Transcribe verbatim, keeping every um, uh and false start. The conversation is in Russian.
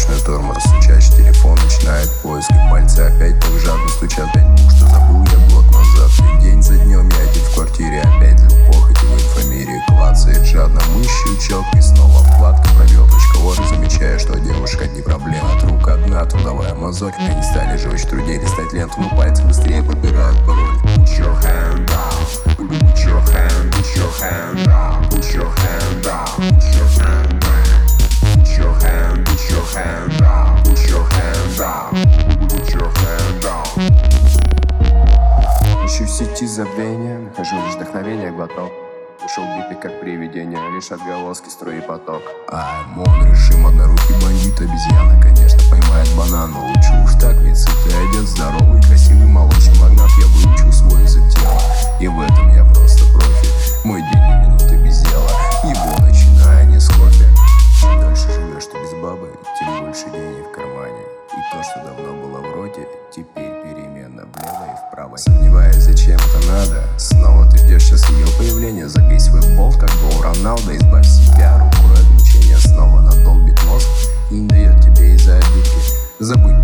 ручной тормоз, стучащий телефон начинает поиск, и пальцы опять так жадно стучат. Пять букв, что забыл я год назад. И день за днем я один в квартире, опять звук похоти в инфомире клацает жадно мышь, щелчок, и снова вкладка пробел.орг. Замечаю, что девушка не проблема, от рук одна трудовая мозоль. Они стали жестче, труднее листать ленту, но пальцы быстрее подбирают пароль. Put your hand down, put your hand, put your hand down, put your hand down, put your hand down, put your hand, put your hand down, put your hand down, put your hand down. Ищу в сети забвения, нахожу лишь вдохновение, глоток. Ушел битый как привидение, лишь отголоски струи поток. I'm on режим однорукий бандит, обезьяна, конечно, поймает банан. Но лучше уж так, ведь сытый одет, здоровый, красивый молочный магнат. Я выучу свой язык тела, и в этом я просто профи. Мой день и минуты без дела, его начиная не с кофе. Чем дольше живешь ты без бабы, тем больше денег в кармане. И то, что давно было в роте, теперь переменно влево и вправо. Сомневаясь, зачем это надо, снова ты ждешь сейчас ее появления. Забей свой болт, как гол Роналдо, избавь себя рукой от мучения. Снова надолбит мозг и не дает тебе из-за обидки забыть